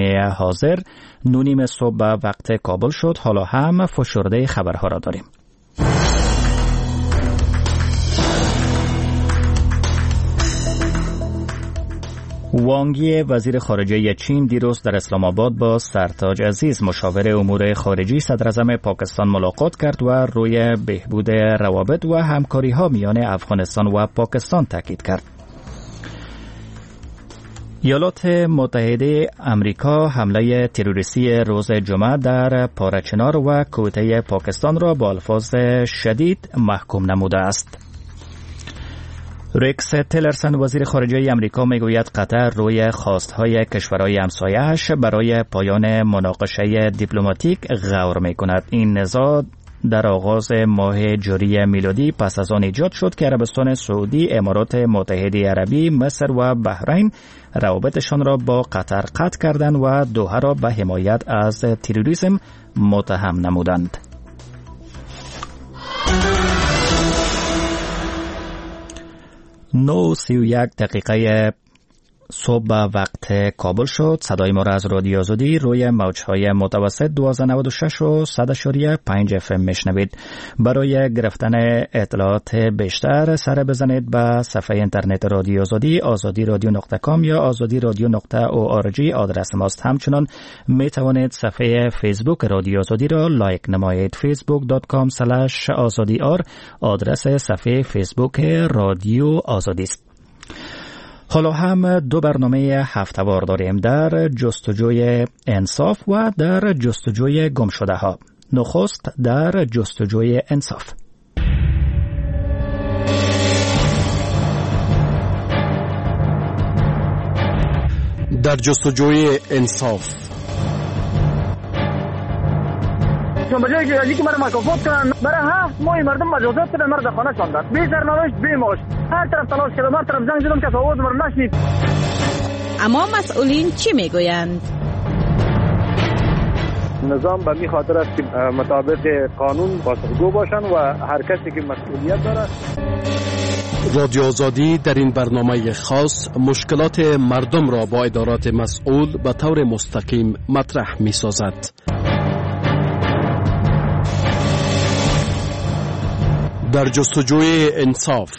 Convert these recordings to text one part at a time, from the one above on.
برنامه حاضر 9 صبح به وقت کابل شد. حالا هم فشرده خبرها را داریم. وانگ یی وزیر خارجه چین دیروز در اسلام آباد با سرتاج عزیز مشاور امور خارجی صدر اعظم پاکستان ملاقات کرد و روی بهبود روابط و همکاری‌ها میان افغانستان و پاکستان تاکید کرد. ایالات متحده آمریکا حمله تروریستی روز جمعه در پارچنار و کویته پاکستان را با الفاظ شدید محکوم نموده است. ریکس تیلرسن وزیر خارجه آمریکا میگوید قطر روی خواستهای کشورهای همسایه‌اش برای پایان مناقشه دیپلماتیک غور میکند. این نزاع در آغاز ماه جاری میلادی پس از آن ایجاد شد که عربستان سعودی، امارات متحده عربی، مصر و بحرین روابطشان را با قطر قطع کردند و دوحه را به حمایت از تروریسم متهم نمودند. 9:31 صبح وقت کابل شد. صدای ما را از رادیو آزادی روی موج‌های متوسط 1296 و 100.5 FM میشنوید. برای گرفتن اطلاعات بیشتر سر بزنید به صفحه اینترنت رادیو آزادی azadi.radio.com یا azadi.radio.org آدرس ماست. همچنان می توانید صفحه فیسبوک رادیو آزادی را لایک نمایید. facebook.com/azadi.r آدرس صفحه فیسبوک رادیو آزادی است. حالا هم 2 برنامه هفته‌وار داریم، در جستجوی انصاف و در جستجوی گمشده ها. نخست در جستجوی انصاف. در جستجوی انصاف بجایی که ازی که مرا مکافات کنن برای 7 ماه مردم مجازات کردن، مرد خانه شاندن، بی سرنوشت بی معاش، هر طرف تلاش کردم، هر طرف زنگ زدم که آواز مرا نشنید. اما مسئولین چی میگویند؟ نظام به می خاطر است که مطابق قانون پاسخگو باشن و هر کسی که مسئولیت داره. رادیو آزادی در این برنامه خاص مشکلات مردم را با ادارات مسئول به طور مستقیم مطرح می سازد. در جستجوی انصاف.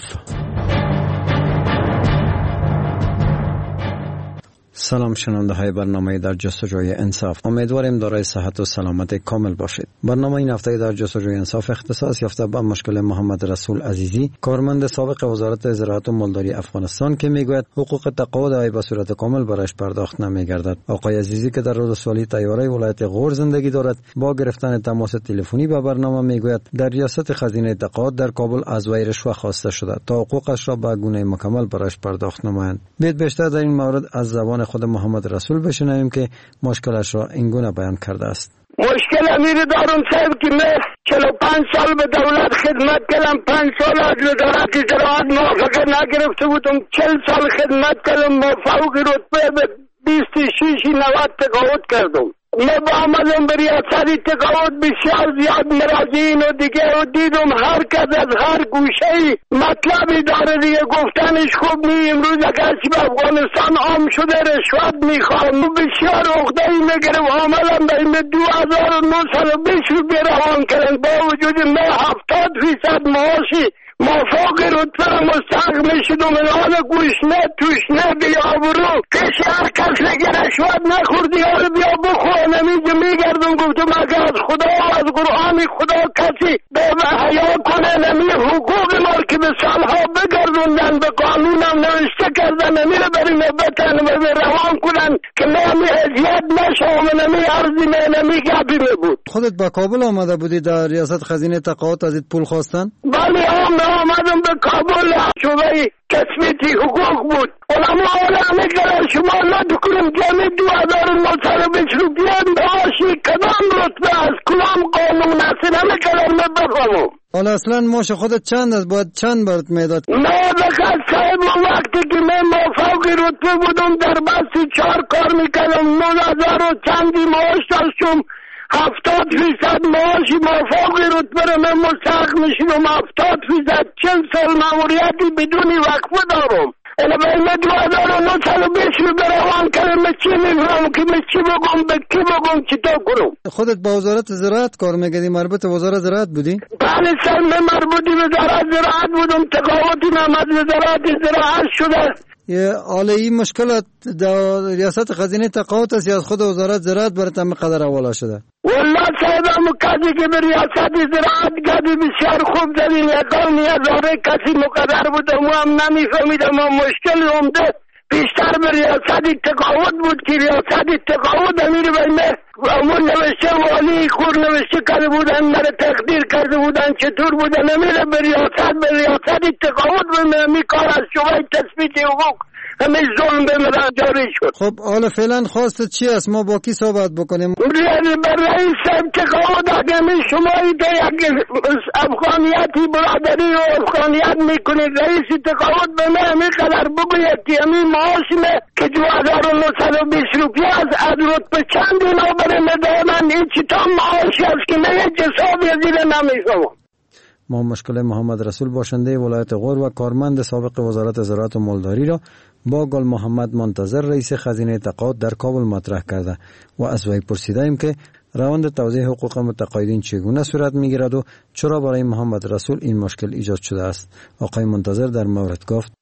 سلام شنونده های برنامه در جستجوی انصاف، امیدواریم دارای صحت و سلامت کامل باشید. برنامه این هفته در جستجوی انصاف اختصاص یافته به مشکل محمد رسول عزیزی، کارمند سابق وزارت زراعت و مالداری افغانستان که میگوید حقوق تقاعد وی به صورت کامل برایش پرداخت نمیگردد. آقای عزیزی که در رودسوالی طیاره ولایت غور زندگی دارد، با گرفتن تماس تلفنی به برنامه میگوید در ریاست خزینه تقاعد در کابل از وی رشوه خواسته شده تا حقوقش را به گونه مکمل برایش پرداخت نمایند. بیشتر در این مورد از زبان خود محمد رسول بشنویم که مشکلش را اینگونه بیان کرده است. مشکل امیر دارون صاحب که من 45 سال به دولت خدمت کردم، 5 سال از وزارت زراعت موافقت نگرفته بودم، 40 سال خدمت کردم، با فوق رتبه به 26-90 تقاعد کردم. من با آمدم به ریاست تقاعد بسیار زیاد مراجعین و دیگه و دیدم هر کس از هر گوشه‌ای مطلبی داره دیگه، گفتنش خوب نی. امروز اگر به افغانستان عام شده رشوت میخوام، بسیار عقده‌ای میگرم. آمدم به این 2920 روپیه روان کردن، با وجود من 70% معاشی موافق رتبه مستحق میشدم. حال گوشنه توشنه بیابرو کسی هر کس لگه رشوت نخوردی یار بیا بخور. نمیجه میگردم گفتم اگه از خدا و از قرآن خدا کسی به حیا کنه، نمی حقوق ما که به سالها بگردوندن به قانونم نوشته کردن، نمیره بری نبتن و روان کنن که نمی اذیت نشم، نمی عرضی نمی گبی بود. خودت با کابل آمده بودی در ریاست خزینه تقاعد ازت پول خواستن؟ بله آمدم به کابل، شعبه تثبیت حقوق بود. علما همه کردن شما ندکنیم جمعی 2920 روپیه معاشی کدام رتبه از کدام قانون است نمیکردن بفهمم. حالا اصلا معاش خودت چند است؟ باید چند برات میداد؟ نه بخیر صاحب وقتی که من موافق رتبه بودم در بستی 4 کار میکردم 9000 و چندی معاش داشتم، 70% معاشی موافق رتبه رو من مستحق میشدم، 70% 40 سال ماموریتی بدون وقفه دارم. البته 2920 رو بروان کردم چی میفهم که چی بگم به کی بگم چطور کنم. خودت با وزارت زراعت کار میکردی؟ مربوط وزارت زراعت بودی؟ بله سر من مربوطی به وزارت زراعت بودم. تقاوتی من از وزارت زراعت شده. حالا این مشکلات در ریاست خزینه تقاعد است یا از خود وزارت زراعت برات هم قدر حواله شده؟ والله صاحبم کسی که به ریاست زراعت گردی بسیار خوب زدی یکان هزاره کسی مقدر بود و هم نمیفهمیدم و مشکل عمده بیشتر به ریاست تقاعد بود که ریاست تقاعد امیر بینه امون نوشته والی خور نوشته کرده بودن مرا تقدیر کرده بودن چطور بودن امیر به ریاست تقاعد به کار از شبه تثبیت حقوق همه ظلم به مرا جاری شد. خب حالا فعلا خواستت چی است؟ ما با کی صحبت بکنیم؟ بر رئیس تقاعد اگه شمایی ده یک افغانیتی برادری و افغانیت میکنید رئیس تقاعد به من همین قدر بگوید که همین معاشمه که 2920 روپیه از رتبه چند اینا بره مده من این چطور معاشی است که من یک حسابی زیر نمیشم. ما مشکل محمد رسول باشنده ولایت غور و کارمند سابق وزارت زراعت و مالداری را با گل محمد منتظر رئیس خزینه تقاعد در کابل مطرح کرده و از وی پرسیدیم که روند توزیع حقوق متقاعدین چگونه صورت میگیرد و چرا برای محمد رسول این مشکل ایجاد شده است. آقای منتظر در مورد گفت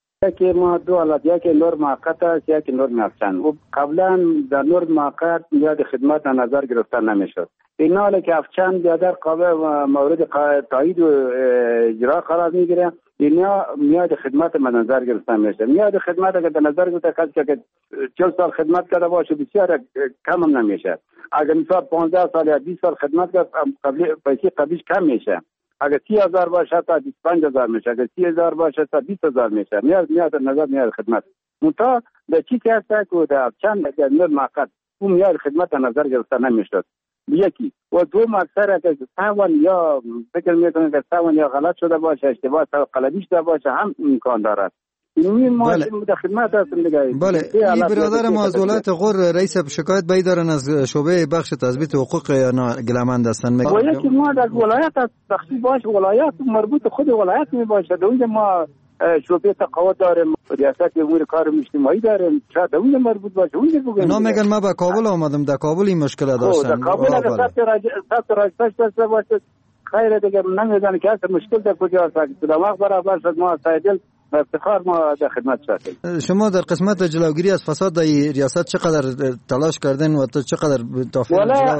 که ما دو حالت، یکی نور موقت است یکی نور افچن. و قبلا در نور موقت میاد خدمت نظر گرفتن نمیشد. این حالی که افچن بیادر قابل مورد تایید و اجرا قرار میگیره اینا میاد خدمت نظر گرفتن میشه. میاد خدمت اگر به نظر گرفته کسی که 40 سال خدمت کرده باشه بسیار کم هم نمیشه. اگر مثلا 15 سال یا 20 سال خدمت کرد پیسه قبلیش کم میشه. اگر 30,000 باشه تا 25,000 میشه. اگر 30,000 باشه تا 20,000 میشه. میاد نظر میاد خدمت. منتها به چی که هست که در چند نور موقت اون میاد خدمت نظر گرفتن نمیشد. یکی و دوم اکثر که سوان یا فکر میکنن که سوان یا غلط شده باشه اشتباه قلبی شده باشه هم امکان دارد. این ما در خدمت هستیم دیگه. بله این برادر ما از ولایت غور رئیس شکایت بایی دارن از شعبه بخش تثبیت حقوق گلمند هستن. و یکی ما در ولایت بخشی باشه ولایت مربوط خود ولایت می باشه. اونجا ما شعبه تقاعد داریم، ریاست امور کار اجتماعی داریم، شاید اونجا مربوط باشه. اونجا بگم اینا میگن ما به کابل آمدم، در کابل این مشکل داشتن. در کابل اگه سطح راجپش داشته باشه خیره دیگه نمیدونم که اصلا مشکل در کجا هست. در وقت برابر شد ما سایدل و افتخار ما در خدمت شدیم. شما در قسمت جلوگیری از فساد در ریاست چقدر تلاش کردن و چقدر توفیق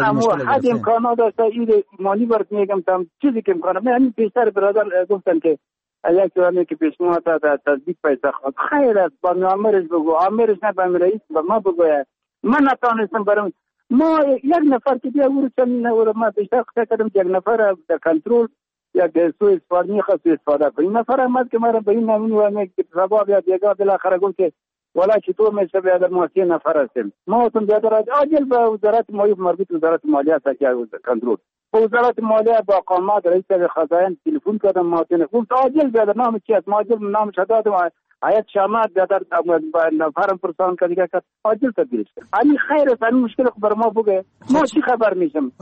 حد امکانات داشته این ایمانی برات میگم تام چیزی که امکانات من همین پیشتر برادر گفتن که یک جوانی که پیش ما تا در تصدیق پیسه خواهد خیر است با آمرش بگو، آمرش نه به رئیس به ما بگوید. من نتانستم برام ما یک نفر که بیا ورو چند نور ما بیشتر خطا کردم یک نفر در کنترل یک سوء استفاده میخواست استفاده کنه. این نفر آمد که ما به این نمونه و میگه سبب یا دیگه بالاخره گفت که ولی چطور میشه بیادر ما 3 نفر هستیم. ما تون بیادر عاجل به وزارت مالیات مربوط وزارت مالیه است که کنترل با وزارت مالیه با قامات رئیس خزائن تلفن کردم ما تون گفت عاجل بیادر نام چی است؟ عاجل نام شداد ما آیت شامات بیادر نفرم پرسان که دیگه عاجل تبدیل شد. همین خیر است. همین مشکل بر ما بگه ما چی خبر میشم.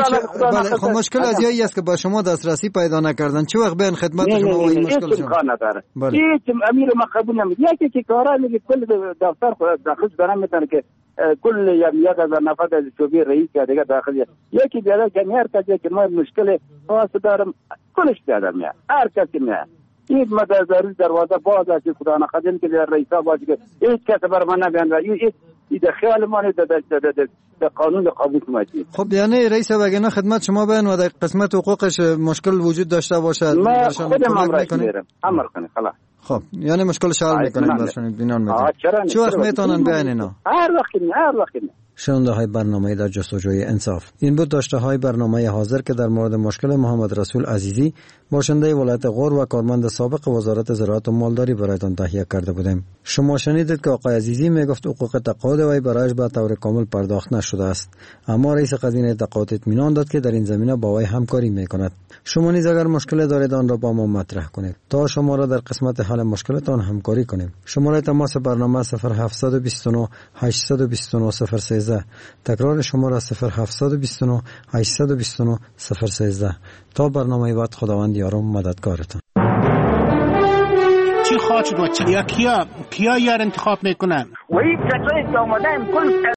بله خب مشکل از جایی است که با شما دسترسی پیدا نکردن. چه وقت بیان خدمت شما و این مشکل شما نداره. هیچ امیر ما قبول نمیکنه. یکی که کارا میگه کل دفتر داخل دارن میتونه که کل یک هزار نفر از شعبه رئیس یا دیگه داخل یکی بیاد جمعیت که ما مشکل خاص دارم کلش دارم یا هر کسی میاد این مدرسه دروازه باز است که خدا نخواهد که در رئیسا باشه که هیچ کس بر من نبیند این خیال ما در قانون قابل کنید. خب یعنی رئیس وگنا خدمت شما بیان و در قسمت حقوقش مشکل وجود داشته باشد ما خودم امر کنیم امر کنیم خلاص. خب یعنی مشکل حل میکنیم برشون بینان میکنیم. چه وقت میتونن بیان اینا؟ هر وقت شنونده های برنامه در جستجوی انصاف. این بود داشته های برنامه حاضر که در مورد مشکل محمد رسول عزیزی باشنده ولایت غور و کارمند سابق وزارت زراعت و مالداری برایتان تهیه کرده بودیم. شما شنیدید که آقای عزیزی میگفت حقوق تقاعد وی برایش به طور کامل پرداخت نشده است، اما رئیس خزینه تقاعد اطمینان داد که در این زمینه با وی همکاری میکند. شما نیز اگر مشکل دارید آن را با ما مطرح کنید تا شما را در قسمت حل مشکلتان همکاری کنیم. شماره تماس برنامه 0729 829 013. تکرار شماره 0729 829 013. تا برنامه بعد خداوند یارم مددگارتان. چی انتخاب شد یا کیا یار انتخاب میکنن؟ وही کسایی که آمدن کل